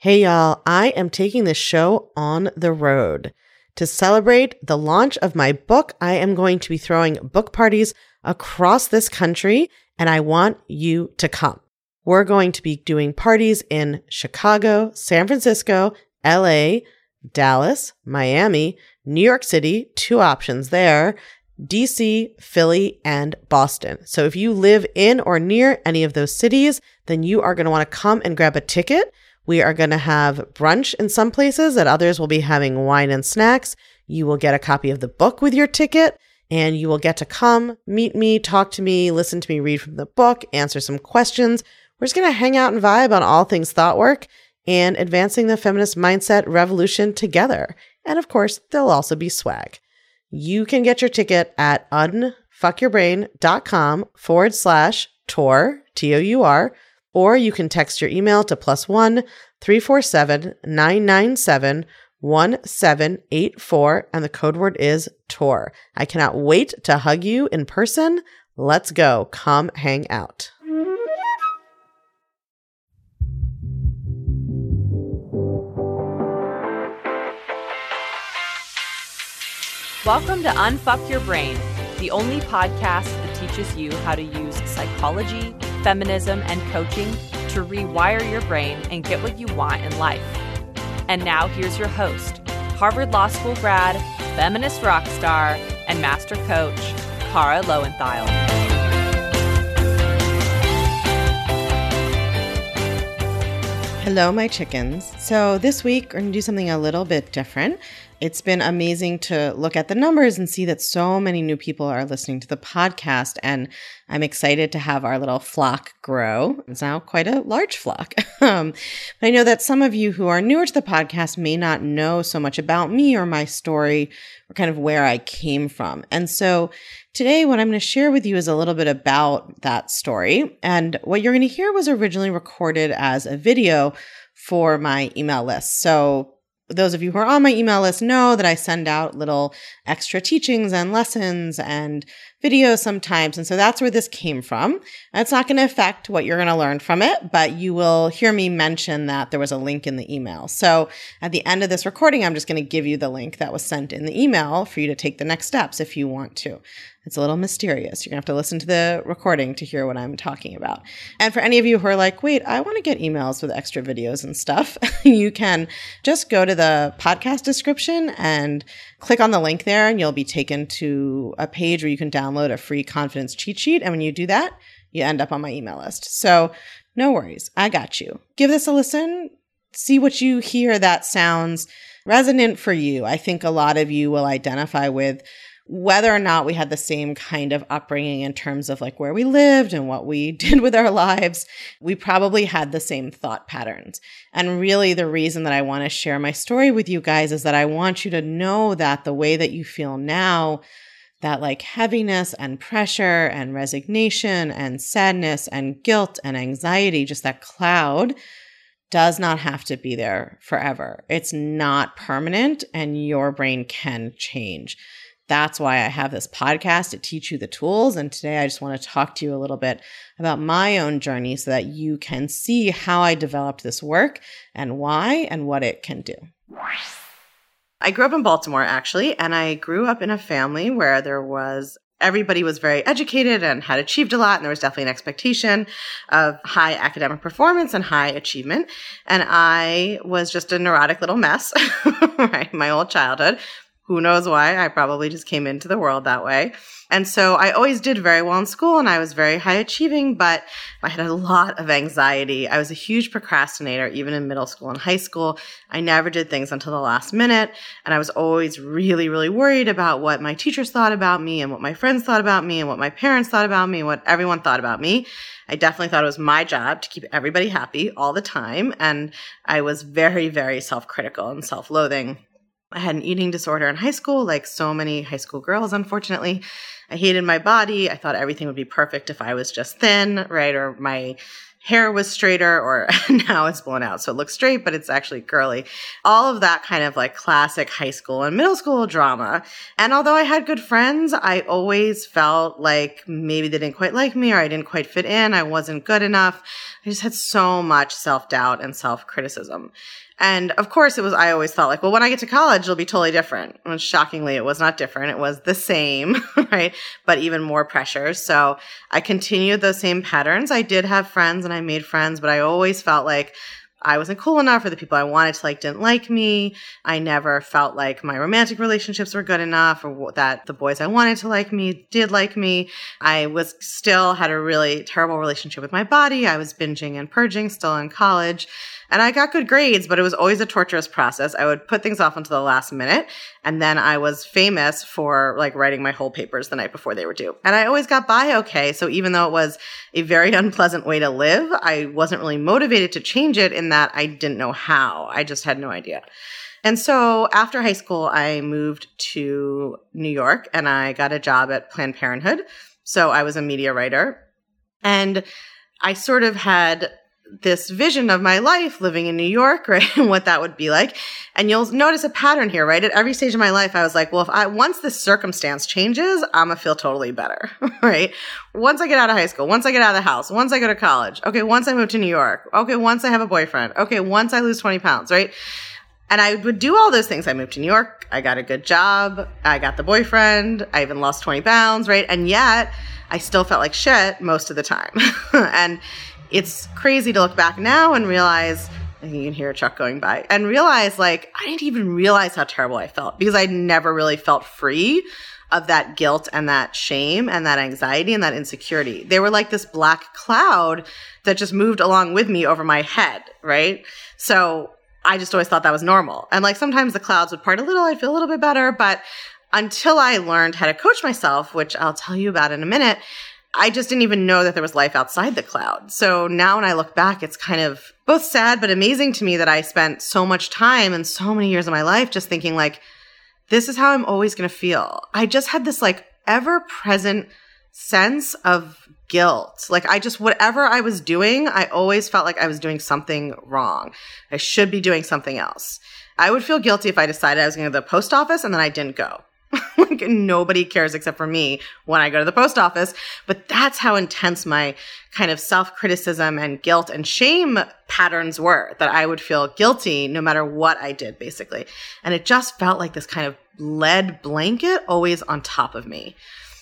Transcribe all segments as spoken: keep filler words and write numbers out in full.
Hey y'all, I am taking this show on the road. To celebrate the launch of my book, I am going to be throwing book parties across this country, and I want you to come. We're going to be doing parties in Chicago, San Francisco, L A, Dallas, Miami, New York City, two options there, D C, Philly, and Boston. So if you live in or near any of those cities, then you are going to want to come and grab a ticket. We are going to have brunch in some places, at others we'll be having wine and snacks. You will get a copy of the book with your ticket, and you will get to come, meet me, talk to me, listen to me read from the book, answer some questions. We're just going to hang out and vibe on all things thought work and advancing the feminist mindset revolution together. And of course, there'll also be swag. You can get your ticket at unfuckyourbrain.com forward slash tour, T O U R, or you can text your email to plus one three four seven nine nine seven one seven eight four, and the code word is tour. I cannot wait to hug you in person. Let's go. Come hang out. Welcome to Unfuck Your Brain, the only podcast that teaches you how to use psychology, feminism, and coaching to rewire your brain and get what you want in life. And now here's your host, Harvard Law School grad, feminist rock star, and master coach, Kara Loewentheil. Hello, my chickens. So this week, we're going to do something a little bit different. It's been amazing to look at the numbers and see that so many new people are listening to the podcast, and I'm excited to have our little flock grow. It's now quite a large flock. um, but I know that some of you who are newer to the podcast may not know so much about me or my story or kind of where I came from. And so today, what I'm going to share with you is a little bit about that story. And what you're going to hear was originally recorded as a video for my email list. So those of you who are on my email list know that I send out little extra teachings and lessons and videos sometimes. And so that's where this came from. And it's not going to affect what you're going to learn from it, but you will hear me mention that there was a link in the email. So at the end of this recording, I'm just going to give you the link that was sent in the email for you to take the next steps if you want to. It's a little mysterious. You're going to have to listen to the recording to hear what I'm talking about. And for any of you who are like, wait, I want to get emails with extra videos and stuff, you can just go to the podcast description and click on the link there, and you'll be taken to a page where you can download a free confidence cheat sheet. And when you do that, you end up on my email list. So no worries. I got you. Give this a listen. See what you hear that sounds resonant for you. I think a lot of you will identify with whether or not we had the same kind of upbringing in terms of like where we lived and what we did with our lives. We probably had the same thought patterns. And really the reason that I want to share my story with you guys is that I want you to know that the way that you feel now, that like heaviness and pressure and resignation and sadness and guilt and anxiety, just that cloud, does not have to be there forever. It's not permanent, and your brain can change. That's why I have this podcast to teach you the tools. And today I just want to talk to you a little bit about my own journey so that you can see how I developed this work and why and what it can do. I grew up in Baltimore, actually, and I grew up in a family where there was everybody was very educated and had achieved a lot, and there was definitely an expectation of high academic performance and high achievement. And I was just a neurotic little mess, right? My whole childhood. Who knows why? I probably just came into the world that way. And so I always did very well in school, and I was very high achieving, but I had a lot of anxiety. I was a huge procrastinator, even in middle school and high school. I never did things until the last minute, and I was always really, really worried about what my teachers thought about me and what my friends thought about me and what my parents thought about me and what everyone thought about me. I definitely thought it was my job to keep everybody happy all the time, and I was very, very self-critical and self-loathing. I had an eating disorder in high school, like so many high school girls, unfortunately. I hated my body. I thought everything would be perfect if I was just thin, right? Or my hair was straighter, or now it's blown out. So it looks straight, but it's actually curly. All of that kind of like classic high school and middle school drama. And although I had good friends, I always felt like maybe they didn't quite like me or I didn't quite fit in. I wasn't good enough. I just had so much self-doubt and self-criticism. And of course, it was, I always thought like, well, when I get to college, it'll be totally different. And shockingly, it was not different. It was the same, right? But even more pressure. So I continued those same patterns. I did have friends and I made friends, but I always felt like I wasn't cool enough, or the people I wanted to like didn't like me. I never felt like my romantic relationships were good enough, or that the boys I wanted to like me did like me. I was still had a really terrible relationship with my body. I was binging and purging still in college. And I got good grades, but it was always a torturous process. I would put things off until the last minute. And then I was famous for like writing my whole papers the night before they were due. And I always got by okay. So even though it was a very unpleasant way to live, I wasn't really motivated to change it in that I didn't know how. I just had no idea. And so after high school, I moved to New York and I got a job at Planned Parenthood. So I was a media writer. And I sort of had this vision of my life living in New York, right? And what that would be like. And you'll notice a pattern here, right? At every stage of my life, I was like, well, if I, once this circumstance changes, I'm going to feel totally better, right? Once I get out of high school, once I get out of the house, once I go to college, okay, once I move to New York, okay, once I have a boyfriend, okay, once I lose twenty pounds, right? And I would do all those things. I moved to New York. I got a good job. I got the boyfriend. I even lost twenty pounds, right? And yet I still felt like shit most of the time. And it's crazy to look back now and realize, I think you can hear a truck going by, and realize like, I didn't even realize how terrible I felt because I never really felt free of that guilt and that shame and that anxiety and that insecurity. They were like this black cloud that just moved along with me over my head, right? So I just always thought that was normal. And like sometimes the clouds would part a little, I'd feel a little bit better, but until I learned how to coach myself, which I'll tell you about in a minute, I just didn't even know that there was life outside the cloud. So now when I look back, it's kind of both sad but amazing to me that I spent so much time and so many years of my life just thinking like, this is how I'm always going to feel. I just had this like ever-present sense of guilt. Like I just, whatever I was doing, I always felt like I was doing something wrong. I should be doing something else. I would feel guilty if I decided I was going to the post office and then I didn't go. Like nobody cares except for me when I go to the post office. But that's how intense my kind of self-criticism and guilt and shame patterns were, that I would feel guilty no matter what I did, basically. And it just felt like this kind of lead blanket always on top of me.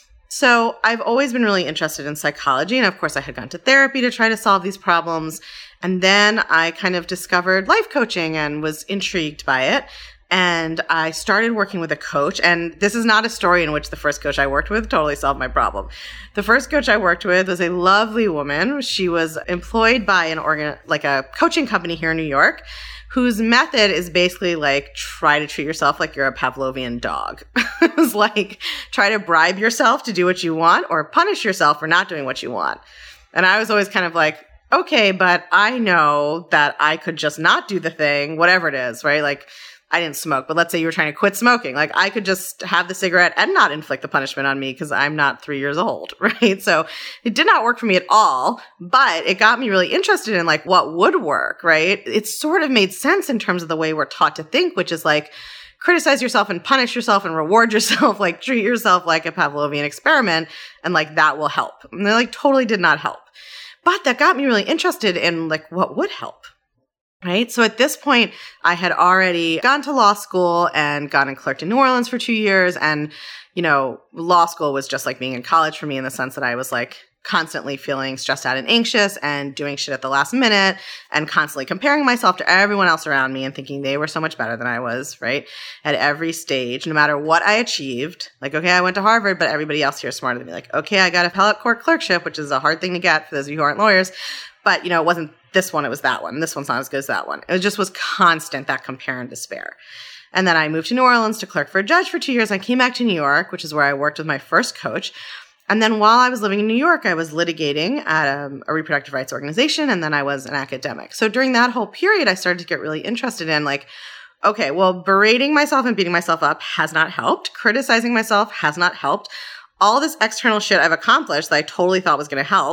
So I've always been really interested in psychology. And of course, I had gone to therapy to try to solve these problems. And then I kind of discovered life coaching and was intrigued by it. And I started working with a coach. And this is not a story in which the first coach I worked with totally solved my problem. The first coach I worked with was a lovely woman. She was employed by an organ, like a coaching company here in New York, whose method is basically like, try to treat yourself like you're a Pavlovian dog. It was like, try to bribe yourself to do what you want or punish yourself for not doing what you want. And I was always kind of like, okay, but I know that I could just not do the thing, whatever it is, right? Like, I didn't smoke, but let's say you were trying to quit smoking. Like I could just have the cigarette and not inflict the punishment on me because I'm not three years old, right? So it did not work for me at all, but it got me really interested in like what would work, right? It sort of made sense in terms of the way we're taught to think, which is like criticize yourself and punish yourself and reward yourself, like treat yourself like a Pavlovian experiment and like that will help. And they like totally did not help. But that got me really interested in like what would help. Right. So at this point, I had already gone to law school and gone and clerked in New Orleans for two years. And, you know, law school was just like being in college for me in the sense that I was like constantly feeling stressed out and anxious and doing shit at the last minute and constantly comparing myself to everyone else around me and thinking they were so much better than I was, right? At every stage, no matter what I achieved, like, okay, I went to Harvard, but everybody else here is smarter than me. Like, okay, I got appellate court clerkship, which is a hard thing to get for those of you who aren't lawyers. But, you know, it wasn't this one, it was that one. This one's not as good as that one. It just was constant, that compare and despair. And then I moved to New Orleans to clerk for a judge for two years. I came back to New York, which is where I worked with my first coach. And then while I was living in New York, I was litigating at a, a reproductive rights organization, and then I was an academic. So during that whole period, I started to get really interested in like, okay, well, berating myself and beating myself up has not helped. Criticizing myself has not helped. All this external shit I've accomplished that I totally thought was going to help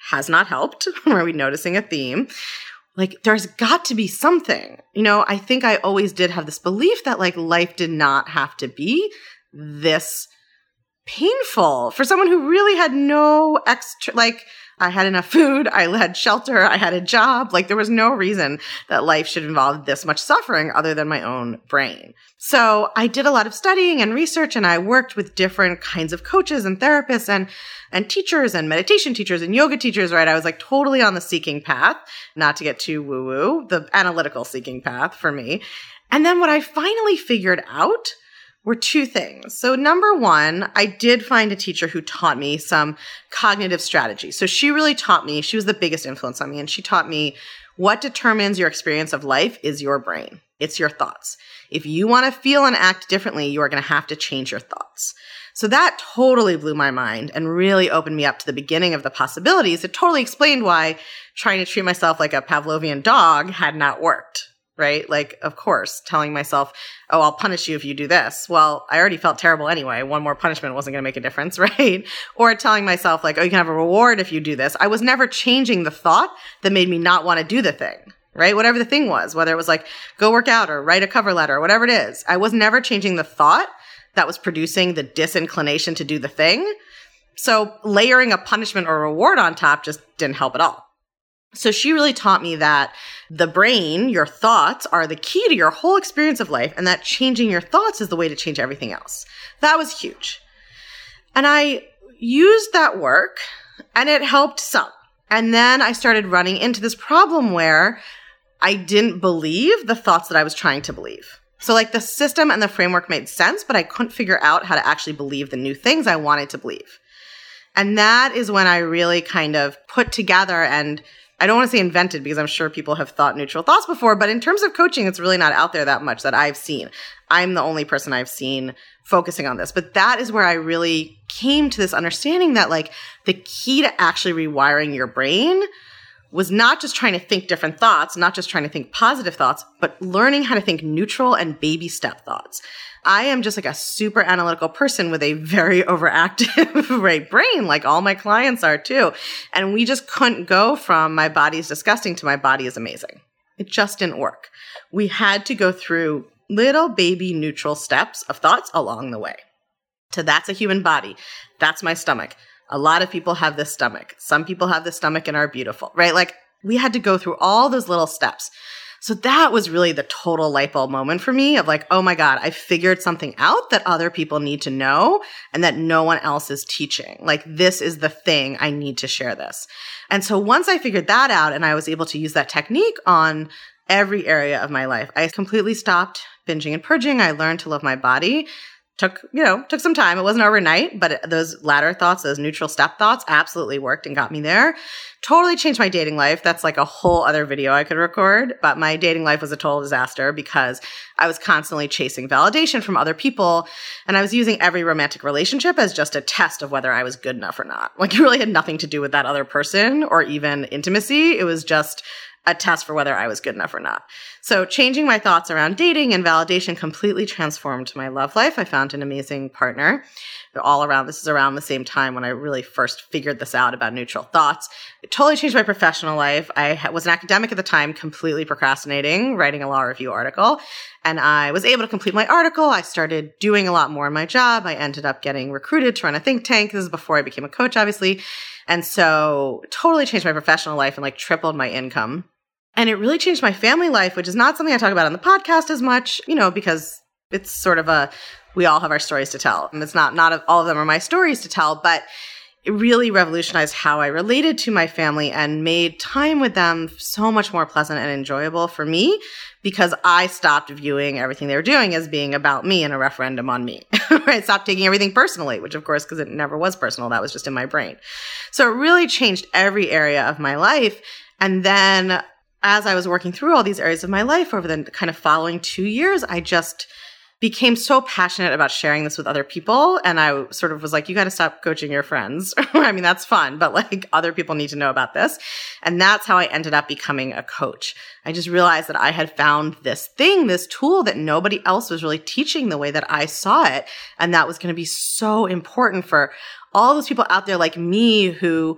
has not helped. Are we noticing a theme? Like, there's got to be something. You know, I think I always did have this belief that like life did not have to be this painful for someone who really had no extra, like, I had enough food, I had shelter, I had a job. Like, there was no reason that life should involve this much suffering other than my own brain. So I did a lot of studying and research, and I worked with different kinds of coaches and therapists and, and teachers and meditation teachers and yoga teachers, right? I was like totally on the seeking path, not to get too woo-woo, the analytical seeking path for me. And then what I finally figured out were two things. So number one, I did find a teacher who taught me some cognitive strategy. So she really taught me, she was the biggest influence on me, and she taught me what determines your experience of life is your brain. It's your thoughts. If you want to feel and act differently, you are going to have to change your thoughts. So that totally blew my mind and really opened me up to the beginning of the possibilities. It totally explained why trying to treat myself like a Pavlovian dog had not worked. Right? Like, of course, telling myself, oh, I'll punish you if you do this. Well, I already felt terrible anyway. One more punishment wasn't going to make a difference, right? Or telling myself like, oh, you can have a reward if you do this. I was never changing the thought that made me not want to do the thing, right? Whatever the thing was, whether it was like, go work out or write a cover letter or whatever it is. I was never changing the thought that was producing the disinclination to do the thing. So layering a punishment or reward on top just didn't help at all. So she really taught me that the brain, your thoughts, are the key to your whole experience of life, and that changing your thoughts is the way to change everything else. That was huge. And I used that work, and it helped some. And then I started running into this problem where I didn't believe the thoughts that I was trying to believe. So like the system and the framework made sense, but I couldn't figure out how to actually believe the new things I wanted to believe. And that is when I really kind of put together, and I don't want to say invented because I'm sure people have thought neutral thoughts before, but in terms of coaching, it's really not out there that much that I've seen. I'm the only person I've seen focusing on this. But that is where I really came to this understanding that like the key to actually rewiring your brain was not just trying to think different thoughts, not just trying to think positive thoughts, but learning how to think neutral and baby step thoughts. I am just like a super analytical person with a very overactive right brain, like all my clients are too. And we just couldn't go from my body is disgusting to my body is amazing. It just didn't work. We had to go through little baby neutral steps of thoughts along the way. So that's a human body. That's my stomach. A lot of people have this stomach. Some people have this stomach and are beautiful, right? Like we had to go through all those little steps. So that was really the total light bulb moment for me of like, oh my God, I figured something out that other people need to know and that no one else is teaching. Like this is the thing, I need to share this. And so once I figured that out and I was able to use that technique on every area of my life, I completely stopped binging and purging. I learned to love my body. Took, you know, took some time. It wasn't overnight, but it, those latter thoughts, those neutral step thoughts absolutely worked and got me there. Totally changed my dating life. That's like a whole other video I could record, but my dating life was a total disaster because I was constantly chasing validation from other people. And I was using every romantic relationship as just a test of whether I was good enough or not. Like it really had nothing to do with that other person or even intimacy. It was just a test for whether I was good enough or not. So changing my thoughts around dating and validation completely transformed my love life. I found an amazing partner. They're all around, this is around the same time when I really first figured this out about neutral thoughts. It totally changed my professional life. I was an academic at the time, completely procrastinating, writing a law review article. And I was able to complete my article. I started doing a lot more in my job. I ended up getting recruited to run a think tank. This is before I became a coach, obviously. And so totally changed my professional life and like tripled my income. And it really changed my family life, which is not something I talk about on the podcast as much, you know, because it's sort of a, we all have our stories to tell. And it's not, not all of them are my stories to tell, but it really revolutionized how I related to my family and made time with them so much more pleasant and enjoyable for me because I stopped viewing everything they were doing as being about me and a referendum on me. I stopped taking everything personally, which of course, because it never was personal, that was just in my brain. So it really changed every area of my life. And then as I was working through all these areas of my life over the kind of following two years, I just became so passionate about sharing this with other people. And I sort of was like, you got to stop coaching your friends. I mean, that's fun, but like other people need to know about this. And that's how I ended up becoming a coach. I just realized that I had found this thing, this tool that nobody else was really teaching the way that I saw it. And that was going to be so important for all those people out there like me who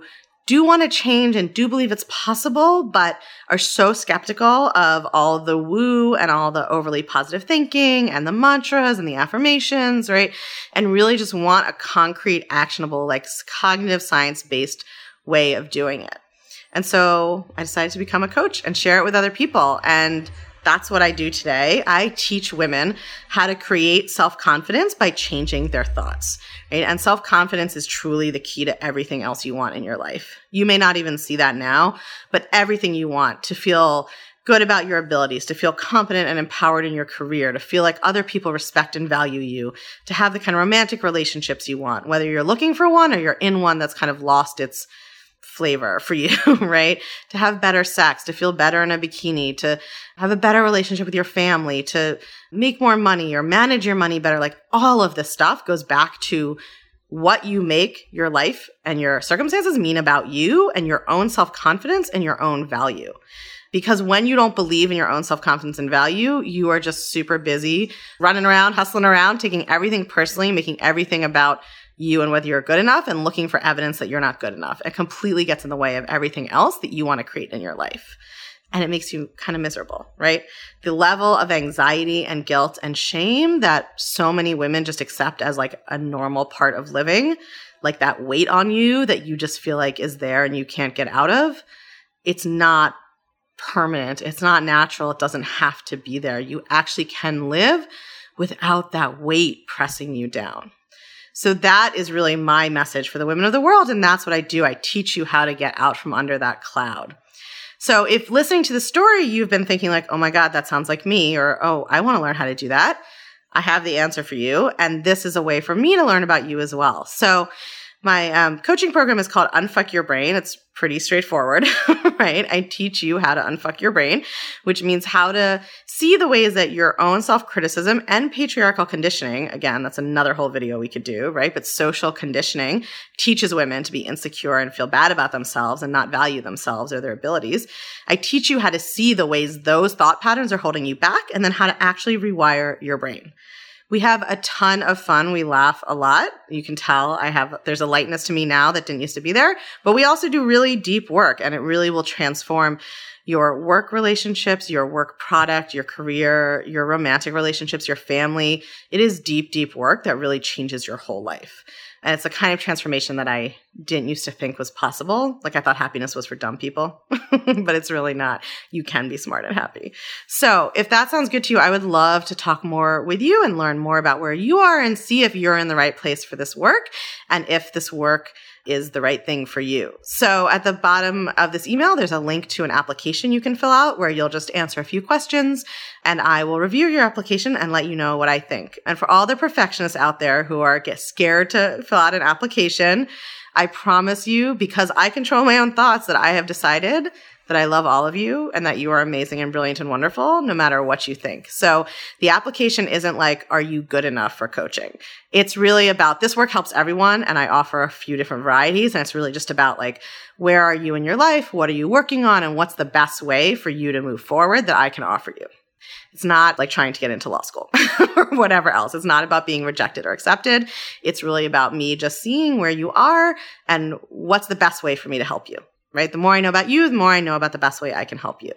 do want to change and do believe it's possible, but are so skeptical of all the woo and all the overly positive thinking and the mantras and the affirmations, right? And really just want a concrete, actionable, like cognitive science-based way of doing it. And so I decided to become a coach and share it with other people. And that's what I do today. I teach women how to create self-confidence by changing their thoughts, right? And self-confidence is truly the key to everything else you want in your life. You may not even see that now, but everything you want, to feel good about your abilities, to feel confident and empowered in your career, to feel like other people respect and value you, to have the kind of romantic relationships you want, whether you're looking for one or you're in one that's kind of lost its flavor for you, right? To have better sex, to feel better in a bikini, to have a better relationship with your family, to make more money or manage your money better. Like all of this stuff goes back to what you make your life and your circumstances mean about you and your own self-confidence and your own value. Because when you don't believe in your own self-confidence and value, you are just super busy running around, hustling around, taking everything personally, making everything about you and whether you're good enough and looking for evidence that you're not good enough. It completely gets in the way of everything else that you want to create in your life. And it makes you kind of miserable, right? The level of anxiety and guilt and shame that so many women just accept as like a normal part of living, like that weight on you that you just feel like is there and you can't get out of, it's not permanent. It's not natural. It doesn't have to be there. You actually can live without that weight pressing you down. So that is really my message for the women of the world. And that's what I do. I teach you how to get out from under that cloud. So if listening to the story, you've been thinking like, oh my God, that sounds like me, or, oh, I want to learn how to do that, I have the answer for you. And this is a way for me to learn about you as well. So my um, coaching program is called Unfuck Your Brain. It's pretty straightforward, right? I teach you how to unfuck your brain, which means how to see the ways that your own self-criticism and patriarchal conditioning, again, that's another whole video we could do, right? But social conditioning teaches women to be insecure and feel bad about themselves and not value themselves or their abilities. I teach you how to see the ways those thought patterns are holding you back and then how to actually rewire your brain. We have a ton of fun. We laugh a lot. You can tell I have, there's a lightness to me now that didn't used to be there, but we also do really deep work, and it really will transform your work relationships, your work product, your career, your romantic relationships, your family. It is deep, deep work that really changes your whole life. And it's a kind of transformation that I didn't used to think was possible. Like I thought happiness was for dumb people, but it's really not. You can be smart and happy. So if that sounds good to you, I would love to talk more with you and learn more about where you are and see if you're in the right place for this work and if this work is the right thing for you. So at the bottom of this email, there's a link to an application you can fill out where you'll just answer a few questions and I will review your application and let you know what I think. And for all the perfectionists out there who are get scared to fill out an application, I promise you, because I control my own thoughts, that I have decided that I love all of you and that you are amazing and brilliant and wonderful no matter what you think. So the application isn't like, are you good enough for coaching? It's really about, this work helps everyone, and I offer a few different varieties, and it's really just about like, where are you in your life? What are you working on? And what's the best way for you to move forward that I can offer you? It's not like trying to get into law school or whatever else. It's not about being rejected or accepted. It's really about me just seeing where you are and what's the best way for me to help you. Right? The more I know about you, the more I know about the best way I can help you.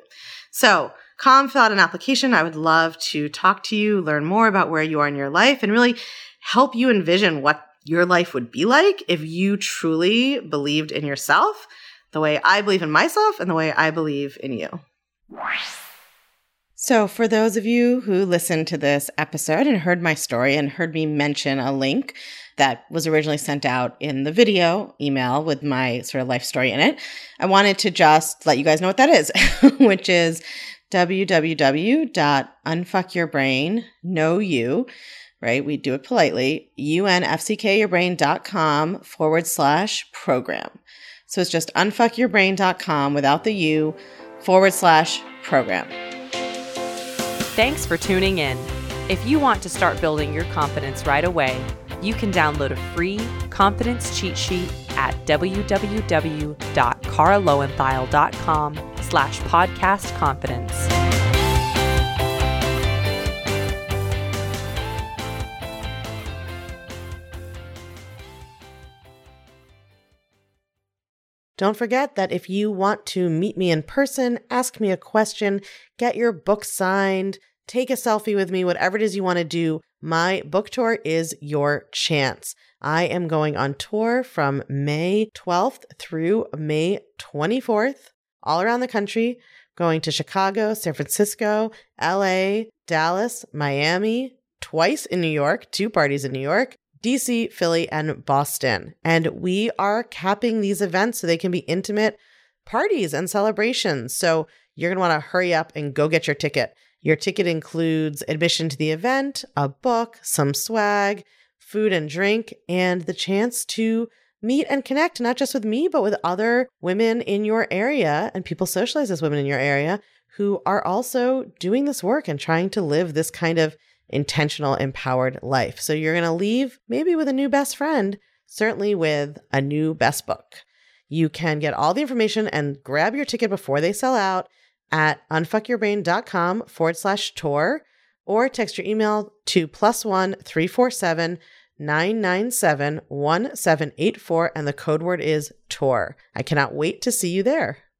So come fill out an application. I would love to talk to you, learn more about where you are in your life, and really help you envision what your life would be like if you truly believed in yourself the way I believe in myself and the way I believe in you. So for those of you who listened to this episode and heard my story and heard me mention a link that was originally sent out in the video email with my sort of life story in it, I wanted to just let you guys know what that is, which is www.unfuckyourbrain, know you, right? We do it politely, unfuckyourbrain.com forward slash program. So it's just unfuckyourbrain.com without the U forward slash program. Thanks for tuning in. If you want to start building your confidence right away, you can download a free confidence cheat sheet at www.caralowenthal.com slash podcast confidence. Don't forget that if you want to meet me in person, ask me a question, get your book signed, take a selfie with me, whatever it is you want to do, my book tour is your chance. I am going on tour from May twelfth through May twenty-fourth, all around the country, going to Chicago, San Francisco, L A, Dallas, Miami, twice in New York, two parties in New York, D C, Philly, and Boston. And we are capping these events so they can be intimate parties and celebrations. So you're going to want to hurry up and go get your ticket. Your ticket includes admission to the event, a book, some swag, food and drink, and the chance to meet and connect, not just with me, but with other women in your area and people socialized as women in your area who are also doing this work and trying to live this kind of intentional, empowered life. So you're going to leave maybe with a new best friend, certainly with a new best book. You can get all the information and grab your ticket before they sell out at unfuckyourbrain.com forward slash tour, or text your email to plus one three four seven nine nine seven one seven eight four, and the code word is tour. I cannot wait to see you there.